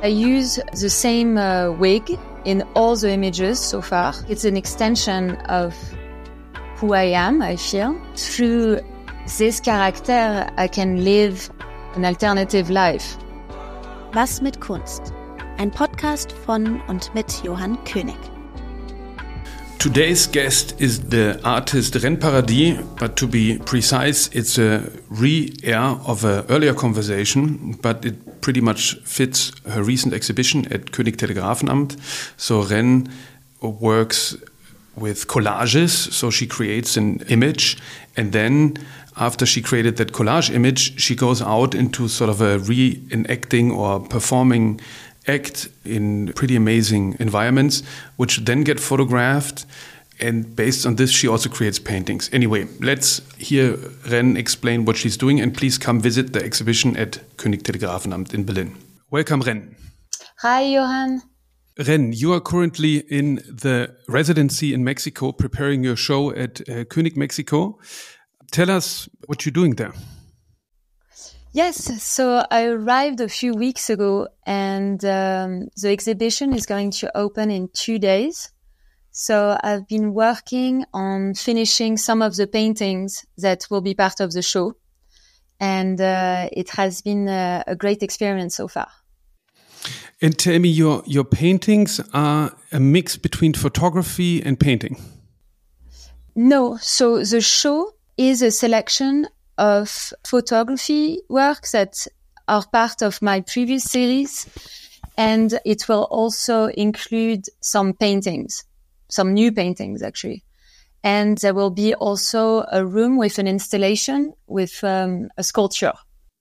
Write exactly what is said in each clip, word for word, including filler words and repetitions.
I use the same uh, wig in all the images so far. It's an extension of who I am, I feel. Through this character, I can live an alternative life. Was mit Kunst? Ein Podcast von und mit Johann König. Today's guest is the artist Ren Paradis, but to be precise, it's a re-air of an earlier conversation, but it pretty much fits her recent exhibition at König Telegrafenamt. So Ren works with collages, so she creates an image, and then after she created that collage image, she goes out into sort of a reenacting or performing act in pretty amazing environments, which then get photographed. And based on this, she also creates paintings. Anyway, let's hear Ren explain what she's doing, and please come visit the exhibition at König Telegrafenamt in Berlin. Welcome, Ren. Hi, Johann. Ren, you are currently in the residency in Mexico, preparing your show at uh, König Mexico. Tell us what you're doing there. Yes, so I arrived a few weeks ago, and um, the exhibition is going to open in two days. So I've been working on finishing some of the paintings that will be part of the show. And uh, it has been a, a great experience so far. And tell me, your, your paintings are a mix between photography and painting? No, so the show is a selection of photography works that are part of my previous series, and it will also include some paintings, some new paintings actually. And there will be also a room with an installation with um, a sculpture.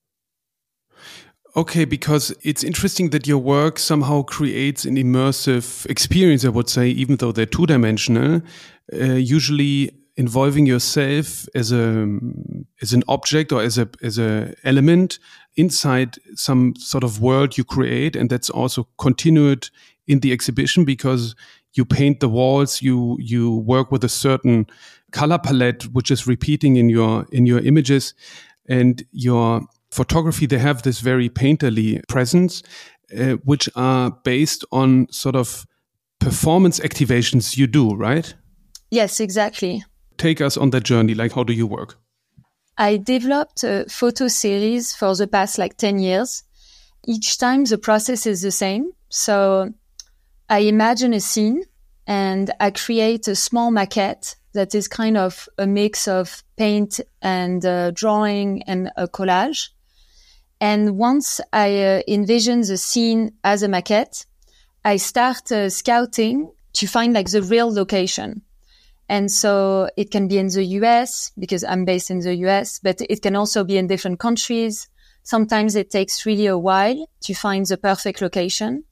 Okay, because it's interesting that your work somehow creates an immersive experience, I would say, even though they're two-dimensional, uh, usually involving yourself as a as an object or as a as a element inside some sort of world you create, and that's also continued in the exhibition because you paint the walls, you you work with a certain color palette which is repeating in your in your images, and your photography, they have this very painterly presence, uh, which are based on sort of performance activations you do, right? Yes, exactly. Take us on that journey. Like, how do you work? I developed a photo series for the past like ten years. Each time the process is the same. So I imagine a scene and I create a small maquette that is kind of a mix of paint and uh, drawing and a collage. And once I uh, envision the scene as a maquette, I start uh, scouting to find like the real location. And so it can be in the U S because I'm based in the U S, but it can also be in different countries. Sometimes it takes really a while to find the perfect location.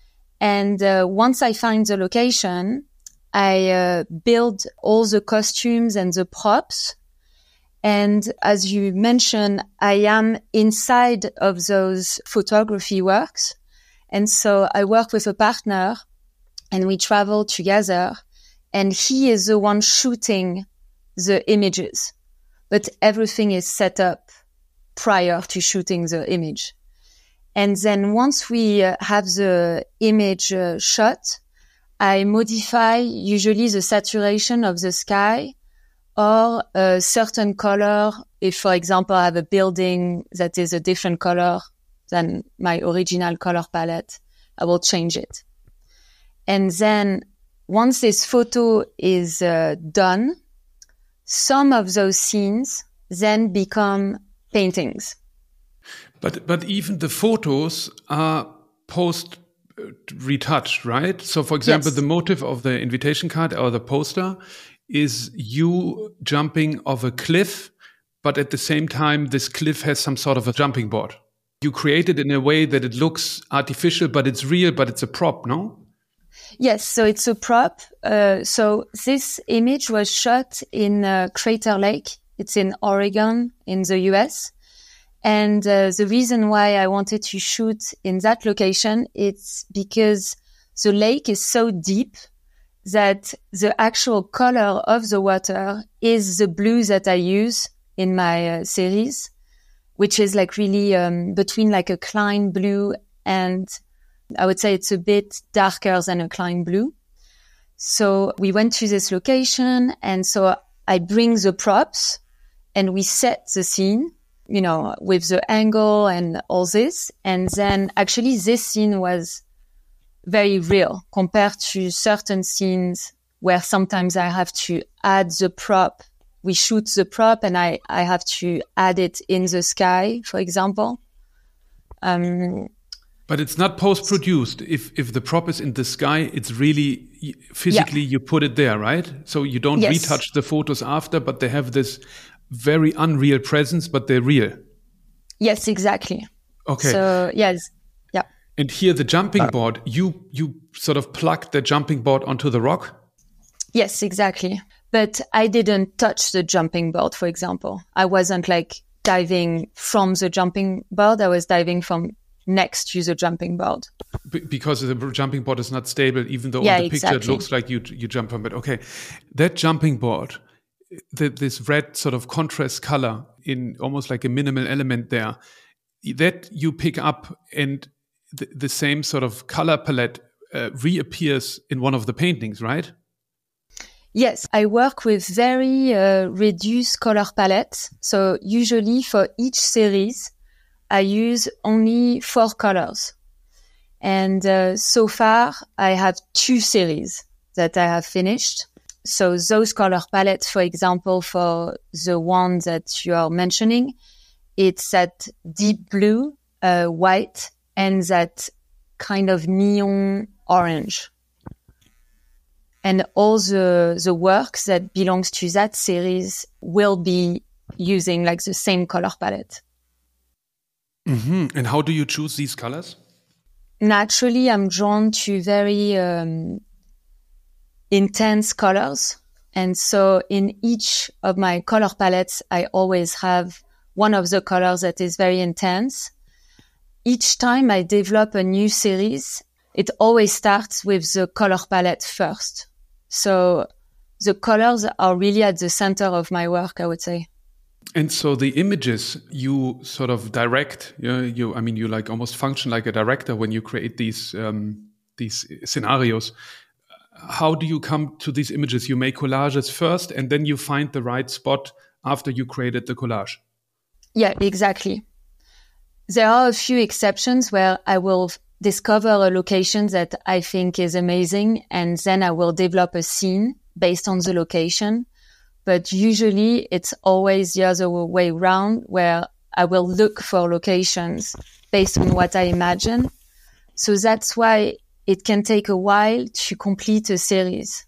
And uh, once I find the location, I uh, build all the costumes and the props. And as you mentioned, I am inside of those photography works. And so I work with a partner and we travel together. And he is the one shooting the images, but everything is set up prior to shooting the image. And then once we uh, have the image uh, shot, I modify usually the saturation of the sky or a certain color. If, for example, I have a building that is a different color than my original color palette, I will change it. And then once this photo is uh, done, some of those scenes then become paintings. But but even the photos are post retouched, right? So, for example, yes. The motive of the invitation card or the poster is you jumping off a cliff, but at the same time, this cliff has some sort of a jumping board. You create it in a way that it looks artificial, but it's real, but it's a prop, no? Yes, so it's a prop. Uh, so this image was shot in uh, Crater Lake. It's in Oregon in the U S. And uh, the reason why I wanted to shoot in that location, it's because the lake is so deep that the actual color of the water is the blue that I use in my uh, series, which is like really um, between like a Klein blue and I would say it's a bit darker than a Klein blue. So we went to this location, and so I bring the props and we set the scene, you know, with the angle and all this. And then actually this scene was very real compared to certain scenes where sometimes I have to add the prop. We shoot the prop and I, I have to add it in the sky, for example. Um, But it's not post-produced. If if the prop is in the sky, it's really physically yeah. you put it there, right? So you don't yes. retouch the photos after, but they have this very unreal presence, but they're real. Yes, exactly. Okay. So yes, yeah. And here the jumping board, you you sort of plugged the jumping board onto the rock? Yes, exactly. But I didn't touch the jumping board, for example. I wasn't like diving from the jumping board. I was diving from next to the jumping board. B- because the jumping board is not stable, even though yeah, on the picture exactly. it looks like you you jump on it. Okay, that jumping board, the, this red sort of contrast color in almost like a minimal element there, that you pick up and the, the same sort of color palette uh, reappears in one of the paintings, right? Yes, I work with very uh, reduced color palettes. So usually for each series, I use only four colors. And uh, so far, I have two series that I have finished. So those color palettes, for example, for the one that you are mentioning, it's that deep blue, uh, white, and that kind of neon orange. And all the, the works that belongs to that series will be using like the same color palette. Mm-hmm. And how do you choose these colors? Naturally, I'm drawn to very um, intense colors. And so in each of my color palettes, I always have one of the colors that is very intense. Each time I develop a new series, it always starts with the color palette first. So the colors are really at the center of my work, I would say. And so the images you sort of direct, you, know, you I mean, you like almost function like a director when you create these um, these scenarios. How do you come to these images? You make collages first, and then you find the right spot after you created the collage. Yeah, exactly. There are a few exceptions where I will discover a location that I think is amazing, and then I will develop a scene based on the location. But usually it's always the other way around, where I will look for locations based on what I imagine. So that's why it can take a while to complete a series.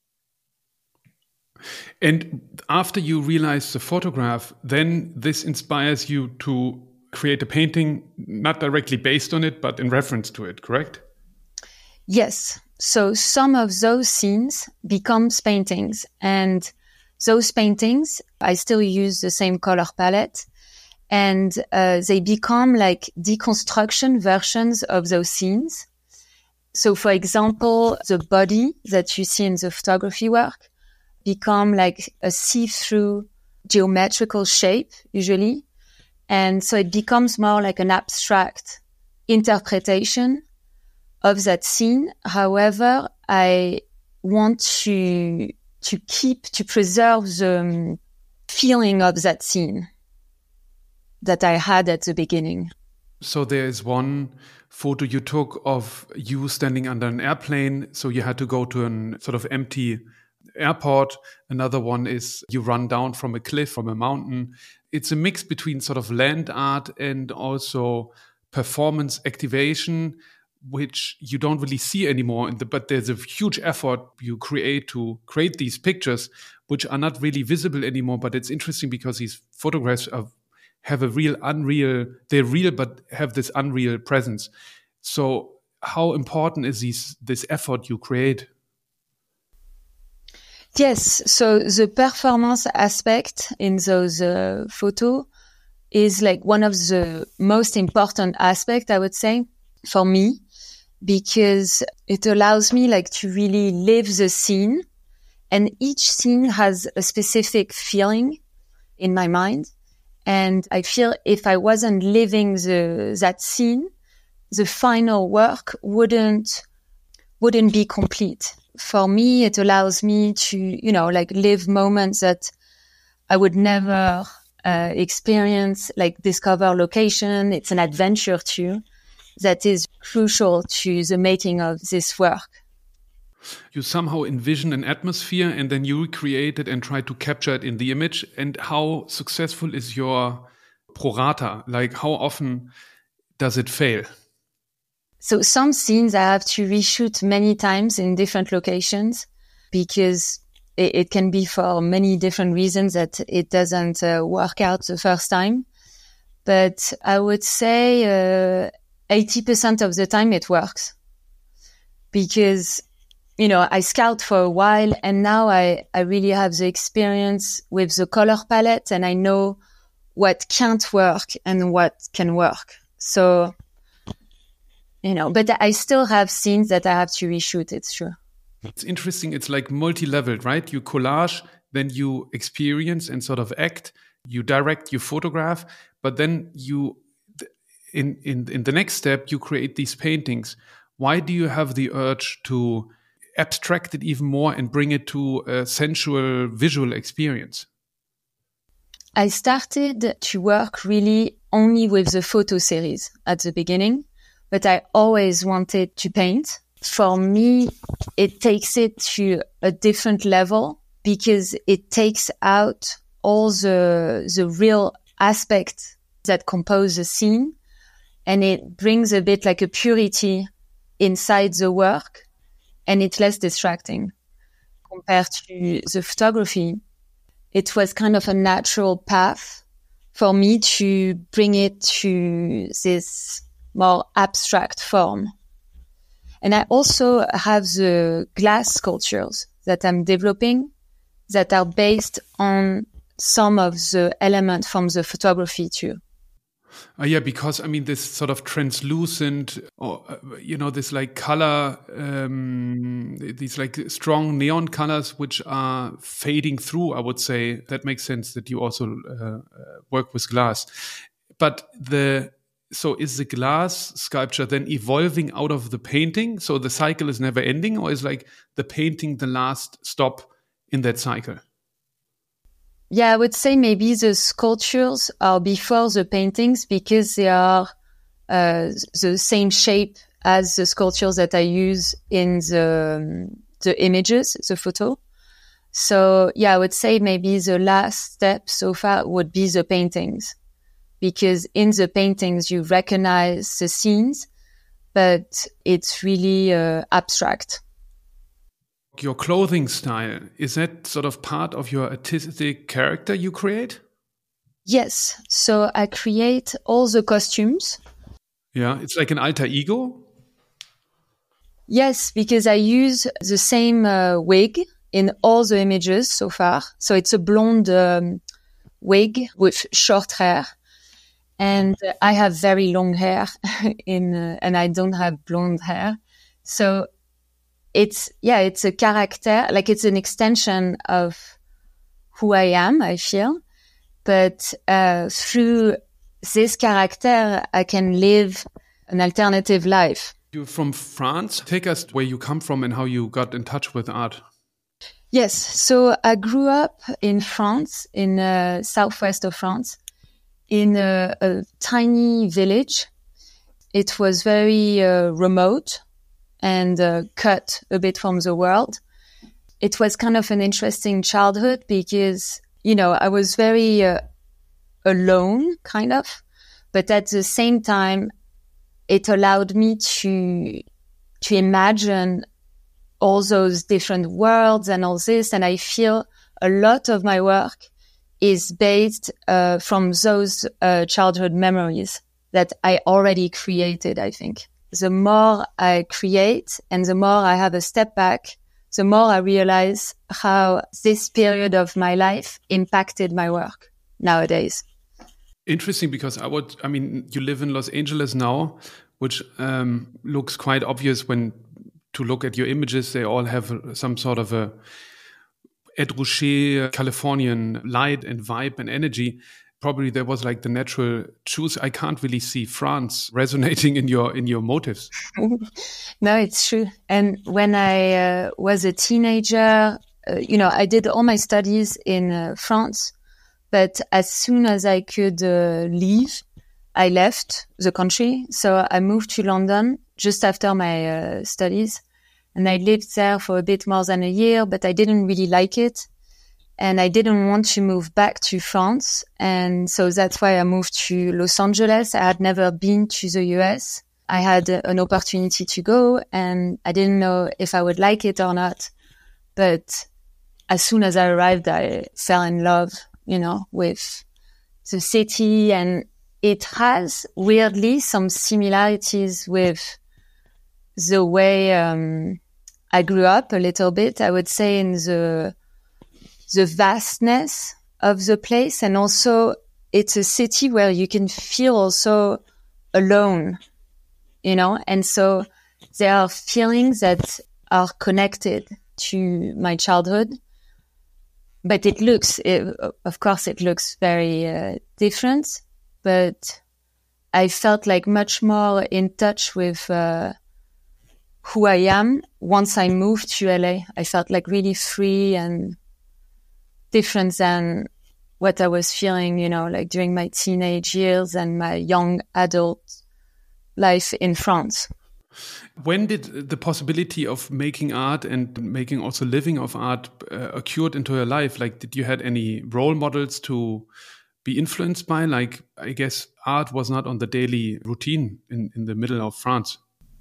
And after you realize the photograph, then this inspires you to create a painting, not directly based on it, but in reference to it, correct? Yes. So some of those scenes becomes paintings, and those paintings, I still use the same color palette, and uh, they become like deconstruction versions of those scenes. So for example, the body that you see in the photography work become like a see-through geometrical shape, usually. And so it becomes more like an abstract interpretation of that scene. However, I want to to keep, to preserve the um, feeling of that scene that I had at the beginning. So there is one photo you took of you standing under an airplane. So you had to go to an sort of empty airport. Another one is you run down from a cliff, from a mountain. It's a mix between sort of land art and also performance activation, which you don't really see anymore. In the, but there's a huge effort you create to create these pictures, which are not really visible anymore. But it's interesting because these photographs are, have a real unreal, they're real, but have this unreal presence. So how important is these, this effort you create? Yes. So the performance aspect in those uh, photos is like one of the most important aspects, I would say, for me, because it allows me like to really live the scene, and each scene has a specific feeling in my mind. And I feel if I wasn't living the, that scene, the final work wouldn't wouldn't be complete. For me, it allows me to, you know, like live moments that I would never uh, experience, like discover location. It's an adventure too that is crucial to the making of this work. You somehow envision an atmosphere and then you recreate it and try to capture it in the image. And how successful is your pro rata? Like, how often does it fail? So some scenes I have to reshoot many times in different locations because it, it can be for many different reasons that it doesn't uh, work out the first time. But I would say uh, eighty percent of the time it works because, you know, I scout for a while and now I, I really have the experience with the color palette and I know what can't work and what can work. So, you know, but I still have scenes that I have to reshoot, it's true. It's interesting. It's like multi-leveled, right? You collage, then you experience and sort of act, you direct, you photograph, but then you, in, in, in the next step, you create these paintings. Why do you have the urge to abstract it even more and bring it to a sensual visual experience? I started to work really only with the photo series at the beginning, but I always wanted to paint. For me, it takes it to a different level because it takes out all the, the real aspects that compose the scene and it brings a bit like a purity inside the work and it's less distracting compared to the photography. It was kind of a natural path for me to bring it to this more abstract form. And I also have the glass sculptures that I'm developing that are based on some of the elements from the photography too. Uh, yeah, because I mean, this sort of translucent, or uh, you know, this like color, um, these like strong neon colors which are fading through. I would say that makes sense that you also uh, work with glass. But the so is the glass sculpture then evolving out of the painting? So the cycle is never ending, or is like the painting the last stop in that cycle? Yeah, I would say maybe the sculptures are before the paintings because they are uh, the same shape as the sculptures that I use in the um, the images, the photo. So yeah, I would say maybe the last step so far would be the paintings because in the paintings you recognize the scenes, but it's really uh, abstract. Your clothing style, is that sort of part of your artistic character you create? Yes. So I create all the costumes. Yeah, it's like an alter ego? Yes, because I use the same uh, wig in all the images so far. So it's a blonde um, wig with short hair. And uh, I have very long hair in, uh, and I don't have blonde hair. So It's, yeah, it's a character, like it's an extension of who I am, I feel. But uh, through this character, I can live an alternative life. You're from France. Take us where you come from and how you got in touch with art. Yes, so I grew up in France, in uh, southwest of France, in a, a tiny village. It was very uh, remote and uh, cut a bit from the world. It was kind of an interesting childhood because, you know, I was very uh, alone, kind of. But at the same time, it allowed me to to imagine all those different worlds and all this. And I feel a lot of my work is based uh, from those uh, childhood memories that I already created, I think. The more I create and the more I have a step back, the more I realize how this period of my life impacted my work nowadays. Interesting, because I would, I mean, you live in Los Angeles now, which um, looks quite obvious when to look at your images. They all have some sort of a Ed Ruscha Californian light and vibe and energy. probably there was like the natural choose. I can't really see France resonating in your in your motives. No, it's true. And when I uh, was a teenager, uh, you know, I did all my studies in uh, France, but as soon as I could uh, leave, I left the country. So I moved to London just after my uh, studies, and I lived there for a bit more than a year, but I didn't really like it. And I didn't want to move back to France. And so that's why I moved to Los Angeles. I had never been to the U S. I had a, an opportunity to go, and I didn't know if I would like it or not. But as soon as I arrived, I fell in love, you know, with the city. And it has weirdly some similarities with the way um, I grew up a little bit, I would say, in the the vastness of the place. And also it's a city where you can feel also alone, you know? And so there are feelings that are connected to my childhood, but it looks, it, of course, it looks very uh, different, but I felt like much more in touch with uh, who I am once I moved to L A. I felt like really free and different than what I was feeling, you know, like during my teenage years and my young adult life in France. When did the possibility of making art and making also living of art uh, occurred into your life? Like, did you had any role models to be influenced by? Like, I guess art was not on the daily routine in, in the middle of France.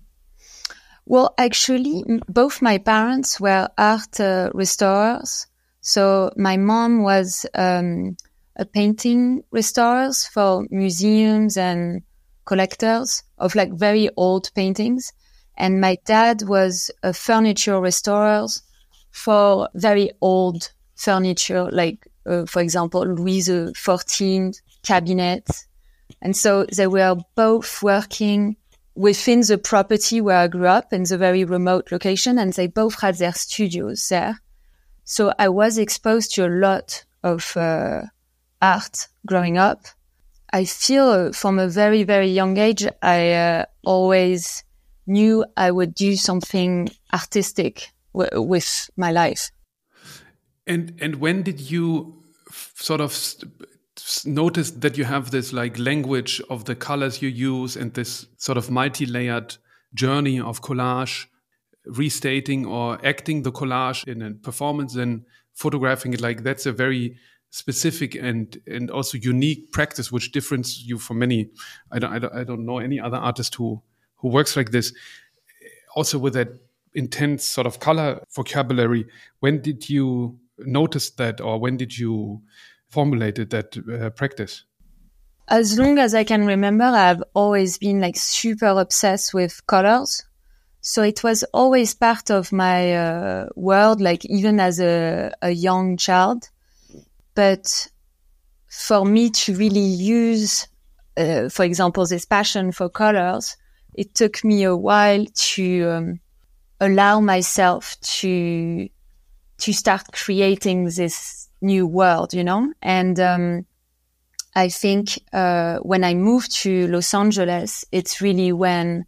Well, actually, both my parents were art uh, restorers. So my mom was um, a painting restorer for museums and collectors of like very old paintings. And my dad was a furniture restorer for very old furniture, like, uh, for example, Louis the fourteenth cabinet. And so they were both working within the property where I grew up in the very remote location, and they both had their studios there. So I was exposed to a lot of uh, art growing up. I feel from a very, very young age, I uh, always knew I would do something artistic w- with my life. And and when did you f- sort of st- notice that you have this like language of the colors you use and this sort of multi-layered journey of collage, restating or acting the collage in a performance and photographing it? Like, that's a very specific and and also unique practice, which differentiates you from many. I don't, I don't I don't know any other artist who who works like this. Also with that intense sort of color vocabulary. When did you notice that, or when did you formulate that uh, practice? As long as I can remember, I've always been like super obsessed with colors. So it was always part of my uh, world, like even as a, a young child. But for me to really use, uh, for example, this passion for colors, it took me a while to um, allow myself to to start creating this new world, you know? And um, I think uh, when I moved to Los Angeles, it's really when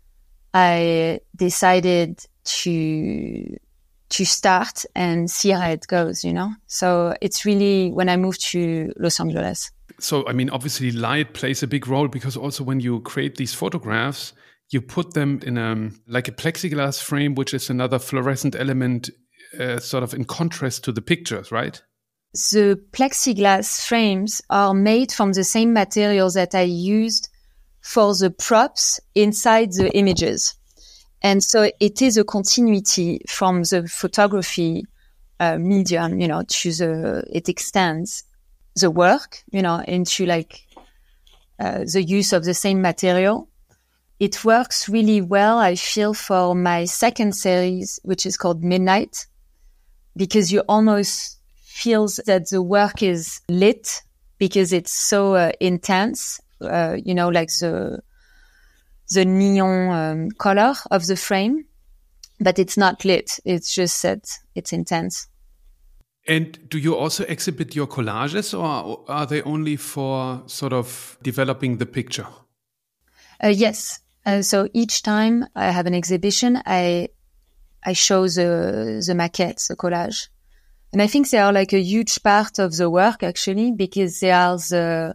I decided to to start and see how it goes, you know? So it's really when I moved to Los Angeles. So, I mean, obviously light plays a big role, because also when you create these photographs, you put them in a, like a plexiglass frame, which is another fluorescent element, uh, sort of in contrast to the pictures, right? The plexiglass frames are made from the same materials that I used for the props inside the images. And so it is a continuity from the photography uh, medium, you know, to the, it extends the work, you know, into like uh, the use of the same material. It works really well, I feel, for my second series, which is called Midnight, because you almost feel that the work is lit because it's so uh, intense, uh, you know, like the the neon um, color of the frame, but it's not lit. It's just that it's intense. And do you also exhibit your collages, or are they only for sort of developing the picture? Uh, yes. Uh, so each time I have an exhibition, I I show the the maquettes, the collage. And I think they are like a huge part of the work, actually, because they are the,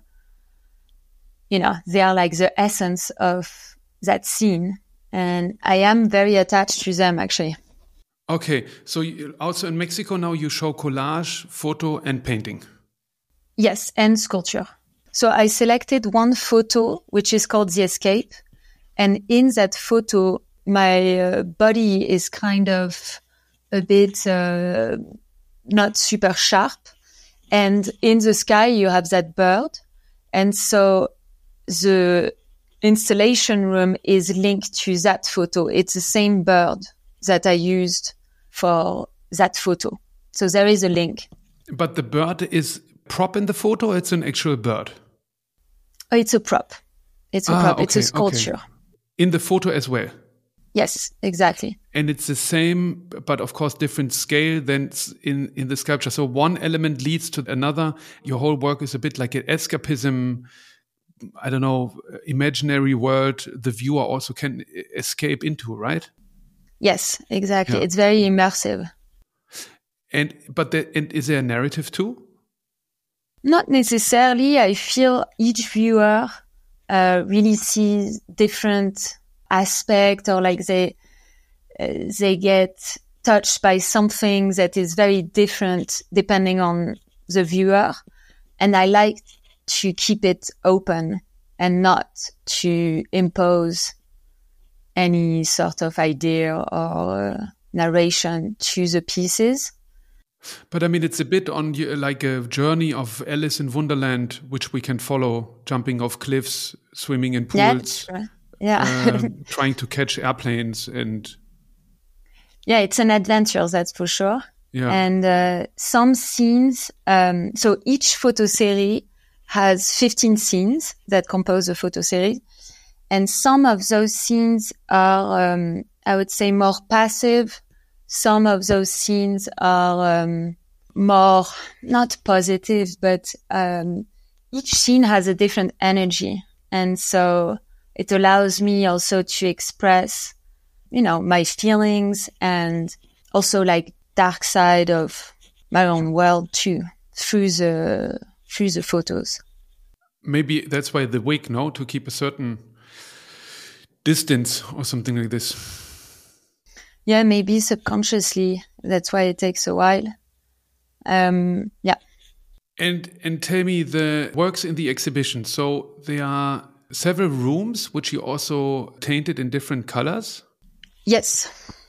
you know, they are like the essence of that scene. And I am very attached to them, actually. Okay. So you, also in Mexico now you show collage, photo, and painting. Yes, and sculpture. So I selected one photo, which is called The Escape. And in that photo, my uh, body is kind of a bit uh, not super sharp. And in the sky, you have that bird. And so the installation room is linked to that photo. It's the same bird that I used for that photo. So there is a link. But the bird is prop in the photo, or it's an actual bird? Oh, it's a prop. It's a ah, prop. Okay, it's a sculpture. Okay. In the photo as well? Yes, exactly. And it's the same, but of course different scale than in, in the sculpture. So one element leads to another. Your whole work is a bit like an escapism, I don't know, imaginary world the viewer also can escape into, right? Yes, exactly. Yeah. It's very immersive. And but the, and is there a narrative too? Not necessarily. I feel each viewer uh, really sees different aspect, or like they uh, they get touched by something that is very different depending on the viewer. And I like to keep it open and not to impose any sort of idea or uh, narration to the pieces. But I mean, it's a bit on like a journey of Alice in Wonderland, which we can follow, jumping off cliffs, swimming in pools. Yeah, yeah. um, trying to catch airplanes and yeah, it's an adventure, that's for sure. Yeah. And uh, some scenes, um, so each photo series has fifteen scenes that compose a photo series, and some of those scenes are, um, I would say, more passive. Some of those scenes are um, more not positive, but um, each scene has a different energy, and so it allows me also to express, you know, my feelings and also like dark side of my own world too through the through the photos. Maybe that's why the wig, no, to keep a certain distance or something like this. Yeah, maybe subconsciously. That's why it takes a while. Um, yeah. And and tell me the works in the exhibition. So there are several rooms which you also tainted in different colors? Yes.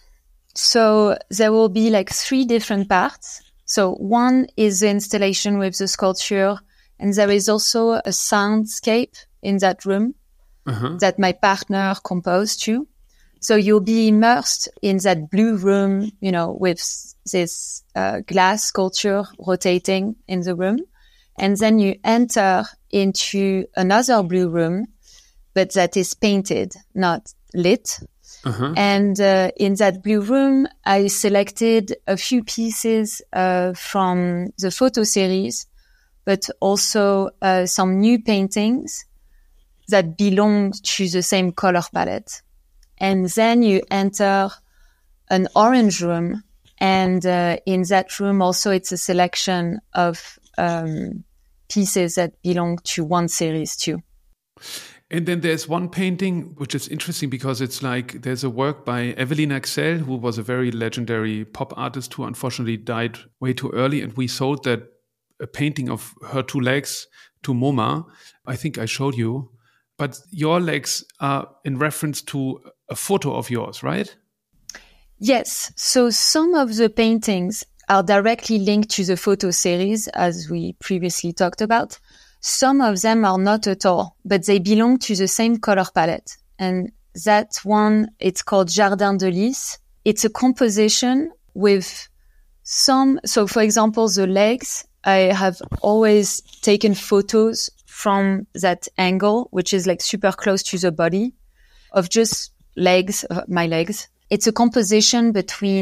So there will be like three different parts. So one is the installation with the sculpture, and there is also a soundscape in that room uh-huh. that my partner composed too. So you'll be immersed in that blue room, you know, with this uh, glass sculpture rotating in the room. And then you enter into another blue room, but that is painted, not lit. Uh-huh. And uh, in that blue room, I selected a few pieces uh, from the photo series, but also uh, some new paintings that belong to the same color palette. And then you enter an orange room. And uh, in that room also, it's a selection of um, pieces that belong to one series too. And then there's one painting which is interesting because it's like there's a work by Evelyn Axel, who was a very legendary pop artist who unfortunately died way too early. And we sold that a painting of her two legs to MoMA. I think I showed you. But your legs are in reference to a photo of yours, right? Yes. So some of the paintings are directly linked to the photo series, as we previously talked about. Some of them are not at all, but they belong to the same color palette. And that one, it's called Jardin de Lys. It's a composition with some, so for example, the legs, I have always taken photos from that angle, which is like super close to the body, of just legs, uh, my legs. It's a composition between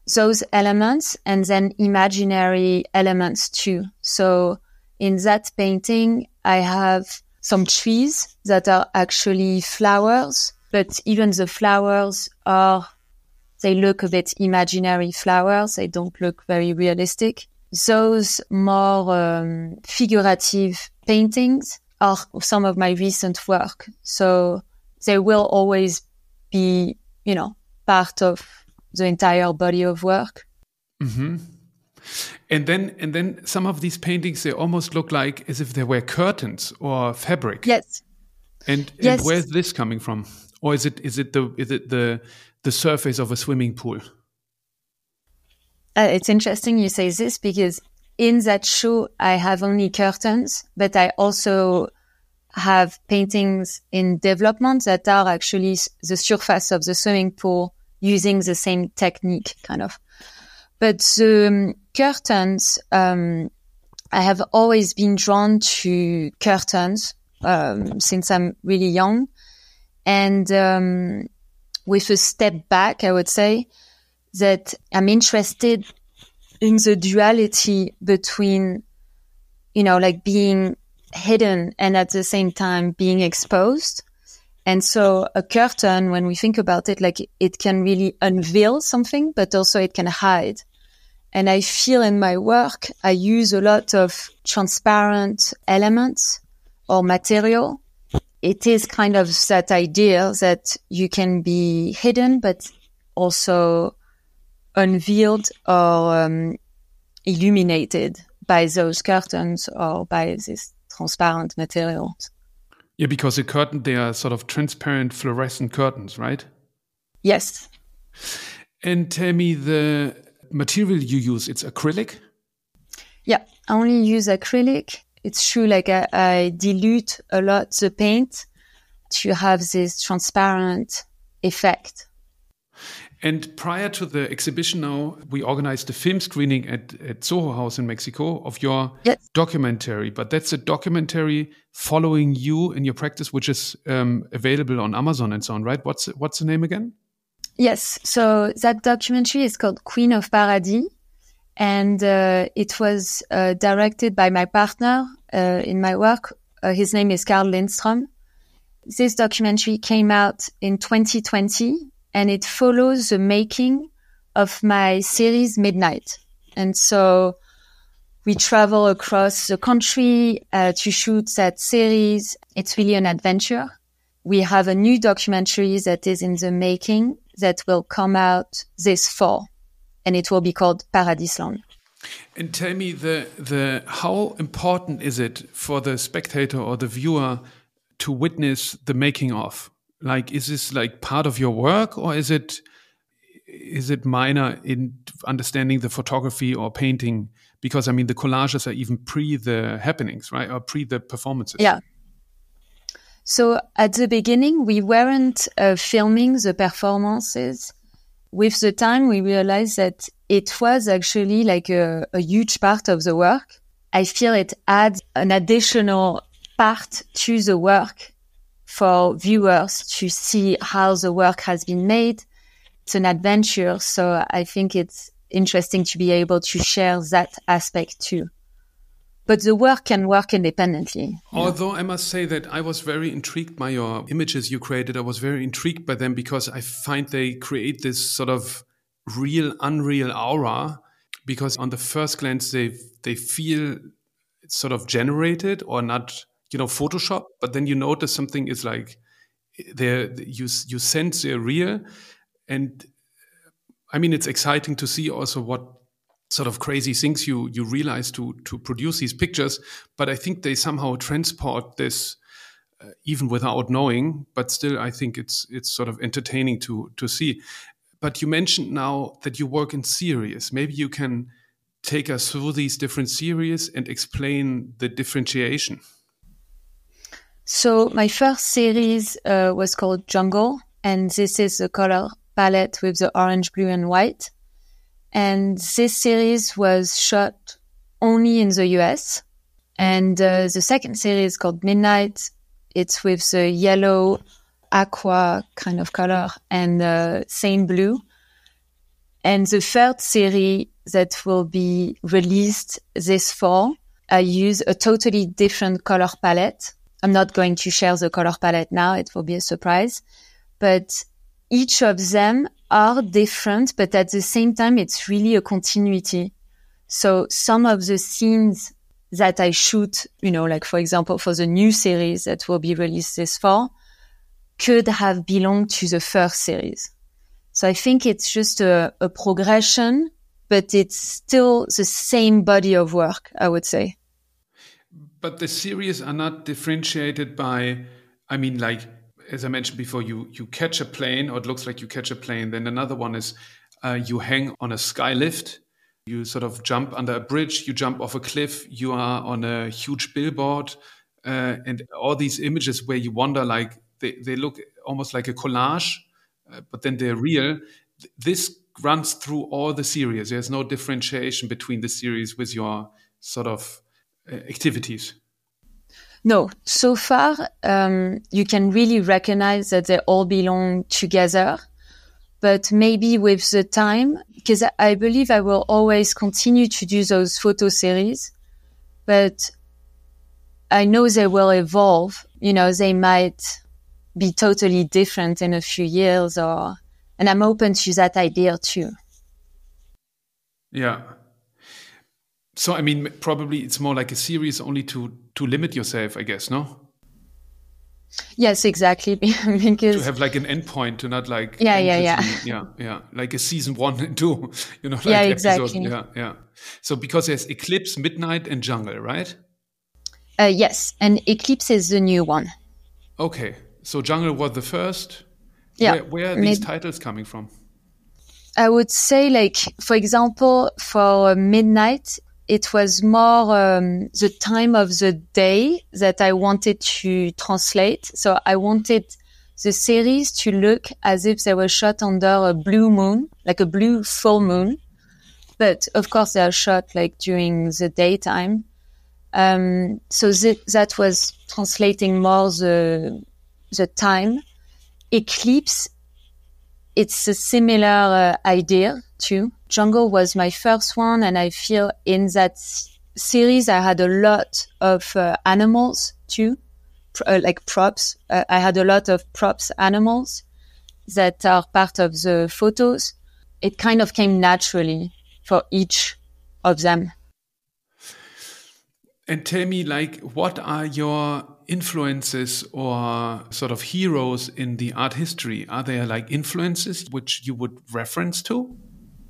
those elements and then imaginary elements too. So in that painting, I have some trees that are actually flowers, but even the flowers are, they look a bit imaginary flowers. They don't look very realistic. Those more um, figurative paintings are some of my recent work. So they will always be, you know, part of the entire body of work. Mm-hmm. And then, and then some of these paintings, they almost look like as if they were curtains or fabric. Yes. And, and yes. where's this coming from? Or is it is it the is it the the surface of a swimming pool? Uh, it's interesting you say this because in that show I have only curtains, but I also have paintings in development that are actually the surface of the swimming pool using the same technique, kind of. But the um, curtains, um, I have always been drawn to curtains um, since I'm really young. And um, with a step back, I would say that I'm interested in the duality between, you know, like being hidden and at the same time being exposed. And so a curtain, when we think about it, like it can really unveil something, but also it can hide. And I feel in my work, I use a lot of transparent elements or material. It is kind of that idea that you can be hidden, but also unveiled or um, illuminated by those curtains or by these transparent materials. Yeah, because a curtain, they are sort of transparent fluorescent curtains, right? Yes. And tell me, the material you use, it's acrylic? Yeah, I only use acrylic. It's true, like I, I dilute a lot the paint to have this transparent effect. And prior to the exhibition now, we organized a film screening at, at Soho House in Mexico of your yes. documentary. But that's a documentary following you in your practice, which is um, available on Amazon and so on, right? What's what's the name again? Yes. So that documentary is called Queen of Paradis. And uh, it was uh, directed by my partner uh, in my work. Uh, his name is Carl Lindström. This documentary came out in twenty twenty, and it follows the making of my series Midnight. And so we travel across the country uh, to shoot that series. It's really an adventure. We have a new documentary that is in the making that will come out this fall. And it will be called Paradisland. And tell me, the the how important is it for the spectator or the viewer to witness the making of? Like, is this like part of your work, or is it is it minor in understanding the photography or painting? Because I mean, the collages are even pre the happenings, right, or pre the performances. Yeah. So at the beginning, we weren't uh, filming the performances. With the time, we realized that it was actually like a, a huge part of the work. I feel it adds an additional part to the work for viewers to see how the work has been made. It's an adventure, so I think it's interesting to be able to share that aspect too. But the work can work independently. Although I must say that I was very intrigued by your images you created. I was very intrigued by them because I find they create this sort of real, unreal aura. Because on the first glance, they they feel sort of generated or not, you know, Photoshop. But then you notice something is like they you you sense they're real, and I mean it's exciting to see also what sort of crazy things you you realize to to produce these pictures, but I think they somehow transport this uh, even without knowing. But still, I think it's it's sort of entertaining to to see. But you mentioned now that you work in series. Maybe you can take us through these different series and explain the differentiation. So my first series uh, was called Jungle, and this is the color palette with the orange, blue, and white. And this series was shot only in the U S. And uh, the second series called Midnight, it's with the yellow aqua kind of color and uh, same blue. And the third series that will be released this fall, I use a totally different color palette. I'm not going to share the color palette now. It will be a surprise. But each of them are different, but at the same time, it's really a continuity. So some of the scenes that I shoot, you know, like for example, for the new series that will be released this fall, could have belonged to the first series. So I think it's just a, a progression, but it's still the same body of work, I would say. But the series are not differentiated by, I mean, like, as I mentioned before, you, you catch a plane, or it looks like you catch a plane. Then another one is uh, you hang on a sky lift. You sort of jump under a bridge, you jump off a cliff, you are on a huge billboard, uh, and all these images where you wonder, like, they, they look almost like a collage, uh, but then they're real. This runs through all the series. There's no differentiation between the series with your sort of uh, activities. No, so far, um, you can really recognize that they all belong together. But maybe with the time, because I believe I will always continue to do those photo series, but I know they will evolve. You know, they might be totally different in a few years, or, and I'm open to that idea too. Yeah. So, I mean, probably it's more like a series only to, to limit yourself, I guess, no? Yes, exactly. Because to have like an endpoint, to not like yeah, yeah, yeah, yeah, yeah, like a season one and two, you know, like yeah, episodes. exactly. Yeah, yeah. So because there's Eclipse, Midnight, and Jungle, right? Uh, yes, and Eclipse is the new one. Okay, so Jungle was the first. Yeah. Where, where are these Mid- titles coming from? I would say, like, for example, for Midnight, it was more um, the time of the day that I wanted to translate. So I wanted the series to look as if they were shot under a blue moon, like a blue full moon. But of course, they are shot like during the daytime. Um, so th- that was translating more the the time. Eclipse, it's a similar uh, idea too. Jungle was my first one, and I feel in that s- series I had a lot of uh, animals too, pr- uh, like props. Uh, I had a lot of props animals that are part of the photos. It kind of came naturally for each of them. And tell me, like, what are your influences or sort of heroes in the art history? Are there like influences which you would reference to?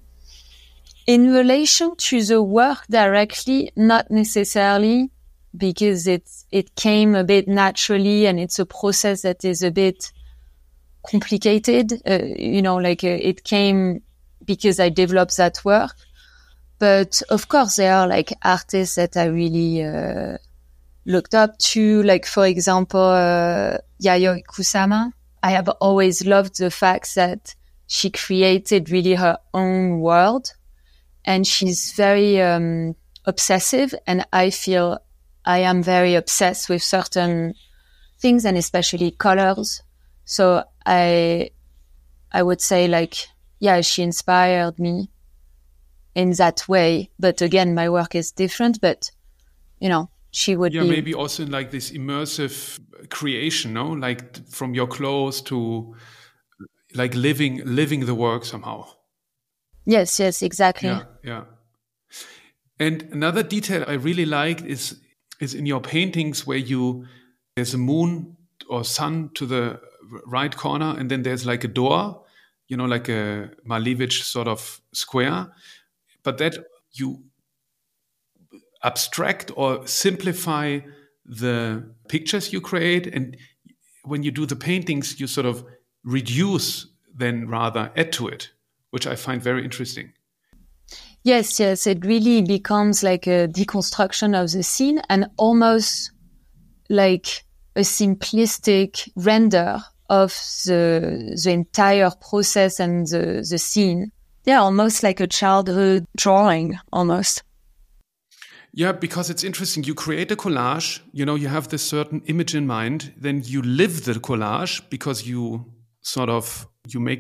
In relation to the work directly, not necessarily, because it it came a bit naturally, and it's a process that is a bit complicated. Uh, you know, like uh, it came because I developed that work. But of course, there are like artists that I really uh, looked up to. Like, for example, uh, Yayoi Kusama. I have always loved the fact that she created really her own world. And she's very um, obsessive, and I feel I am very obsessed with certain things, and especially colors. So I, I would say, like, yeah, she inspired me in that way. But again, my work is different. But you know, she would yeah, be maybe also in like this immersive creation, no, like from your clothes to like living living the work somehow. Yes, yes, exactly. Yeah, yeah. And another detail I really liked is is in your paintings where you there's a moon or sun to the right corner, and then there's like a door, you know, like a Malevich sort of square, but that you abstract or simplify the pictures you create, and when you do the paintings, you sort of reduce, then rather add to it, which I find very interesting. Yes, yes, it really becomes like a deconstruction of the scene, and almost like a simplistic render of the the entire process and the, the scene. Yeah, almost like a childhood drawing, almost. Yeah, because it's interesting. You create a collage, you know, you have this certain image in mind, then you live the collage because you sort of, you make it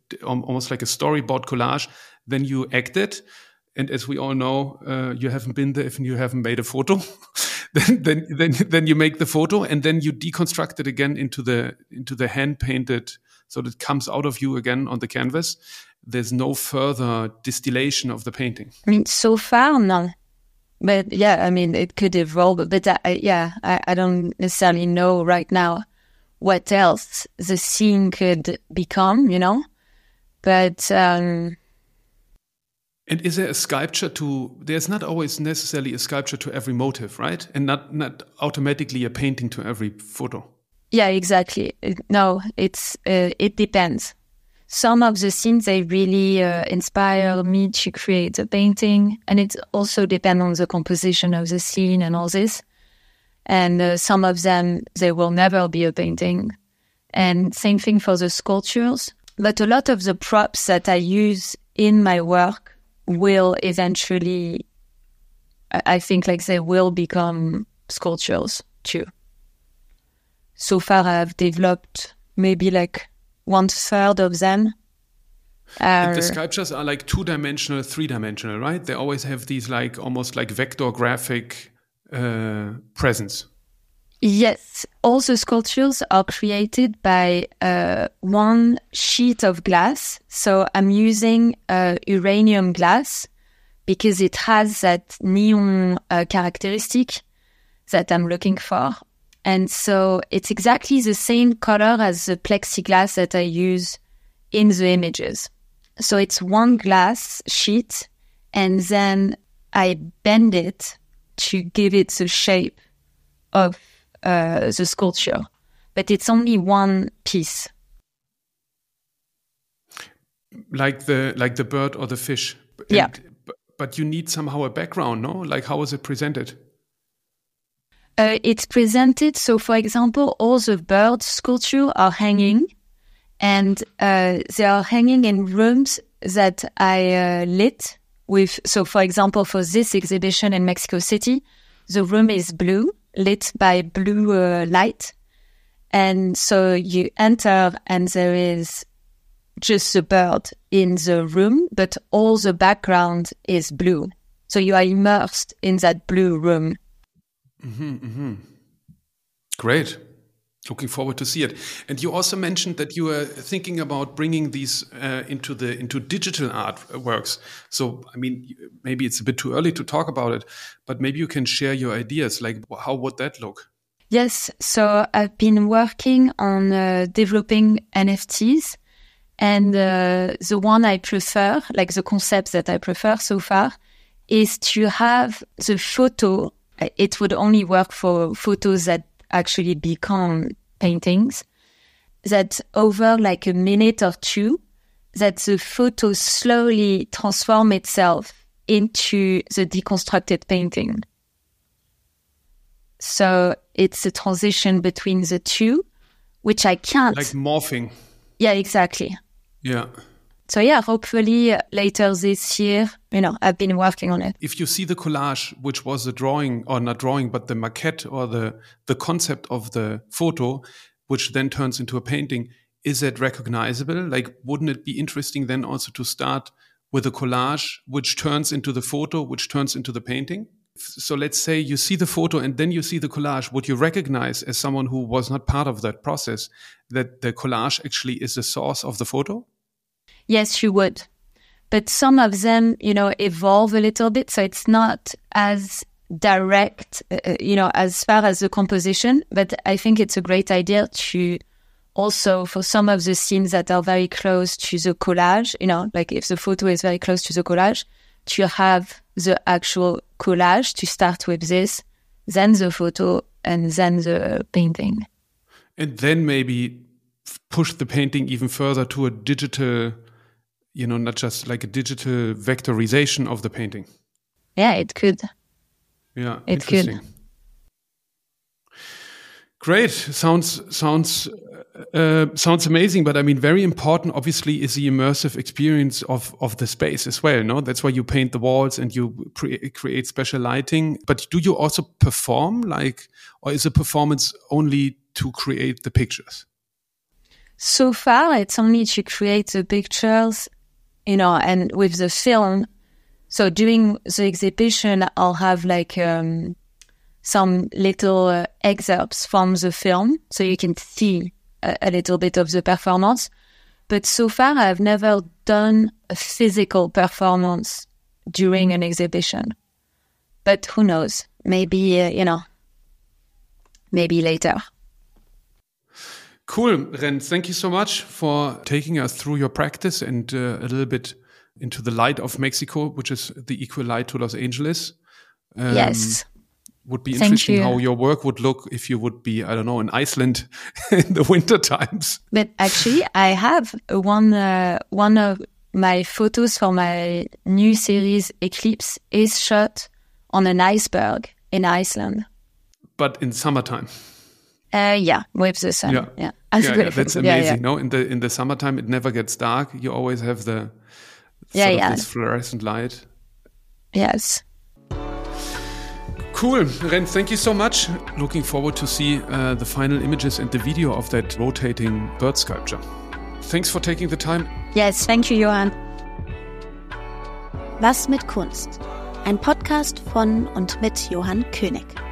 um, almost like a storyboard collage. Then you act it. And as we all know, uh, you haven't been there if you haven't made a photo. then, then, then, then you make the photo, and then you deconstruct it again into the into the hand painted, so that it comes out of you again on the canvas. There's no further distillation of the painting. I mean, so far, no. But yeah, I mean, it could evolve. But I, yeah, I, I don't necessarily know right now what else the scene could become, you know. But um, and is there a sculpture to? There's not always necessarily a sculpture to every motive, right? And not not automatically a painting to every photo. Yeah, exactly. No, it's uh, it depends. Some of the scenes, they really uh, inspire me to create a painting. And it also depends on the composition of the scene and all this. And uh, some of them, they will never be a painting. And same thing for the sculptures. But a lot of the props that I use in my work will eventually, I think like they will become sculptures too. So far I've developed maybe like one third of them. And the sculptures are like two-dimensional, three-dimensional, right? They always have these like almost like vector graphic uh, presence. Yes, all the sculptures are created by uh, one sheet of glass. So I'm using uh, uranium glass because it has that neon uh, characteristic that I'm looking for. And so it's exactly the same color as the plexiglass that I use in the images. So it's one glass sheet, and then I bend it to give it the shape of uh, the sculpture. But it's only one piece. Like the like the bird or the fish. And, yeah. But you need somehow a background, no? Like how is it presented? Uh, it's presented, so for example, all the bird sculptures are hanging, and uh, they are hanging in rooms that I uh, lit with. So for example, for this exhibition in Mexico City, the room is blue, lit by blue uh, light. And so you enter and there is just the bird in the room, but all the background is blue. So you are immersed in that blue room. Mm-hmm, mm-hmm. Great. Looking forward to see it. And you also mentioned that you were thinking about bringing these uh, into the into digital artworks. So, I mean, maybe it's a bit too early to talk about it, but maybe you can share your ideas. Like, how would that look? Yes. So I've been working on uh, developing N F Ts, and uh, the one I prefer, like the concept that I prefer so far, is to have the photo. It would only work for photos that actually become paintings, that over like a minute or two, that the photo slowly transform itself into the deconstructed painting. So it's a transition between the two, which I can't. Like morphing. Yeah, exactly. Yeah. So yeah, hopefully later this year, you know, I've been working on it. If you see the collage, which was the drawing, or not drawing, but the maquette or the, the concept of the photo, which then turns into a painting, is that recognizable? Like, wouldn't it be interesting then also to start with a collage, which turns into the photo, which turns into the painting? So let's say you see the photo and then you see the collage. Would you recognize, as someone who was not part of that process, that the collage actually is the source of the photo? Yes, you would. But some of them, you know, evolve a little bit. So it's not as direct, uh, you know, as far as the composition. But I think it's a great idea to also, for some of the scenes that are very close to the collage, you know, like if the photo is very close to the collage, to have the actual collage, to start with this, then the photo, and then the painting. And then maybe push the painting even further to a digital, you know, not just like a digital vectorization of the painting. Yeah, it could. Yeah, it interesting. Could. Great. Sounds sounds uh, sounds amazing. But I mean, very important, obviously, is the immersive experience of of the space as well. No, that's why you paint the walls and you pre- create special lighting. But do you also perform, like, or is a performance only to create the pictures? so far, it's only to create the pictures, you know, and with the film. So during the exhibition, I'll have like um, some little uh, excerpts from the film, so you can see a, a little bit of the performance. But so far, I've never done a physical performance during an exhibition. But who knows? Maybe, uh, you know, maybe later. Cool, Ren. Thank you so much for taking us through your practice and uh, a little bit into the light of Mexico, which is the equal light to Los Angeles. Um, yes. Would be Thank interesting you. how your work would look if you would be, I don't know, in Iceland in the winter times. But actually, I have one uh, one of my photos for my new series Eclipse is shot on an iceberg in Iceland. But in summertime. Uh, yeah, with the sun. Yeah, yeah, yeah, yeah that's amazing. Yeah, yeah. No, in the in the summertime it never gets dark. You always have the sort yeah, of yeah. this fluorescent light. Yes. Cool, Ren. Thank you so much. Looking forward to see uh, the final images and the video of that rotating bird sculpture. Thanks for taking the time. Yes, thank you, Johann. Was mit Kunst? Ein Podcast von und mit Johann König.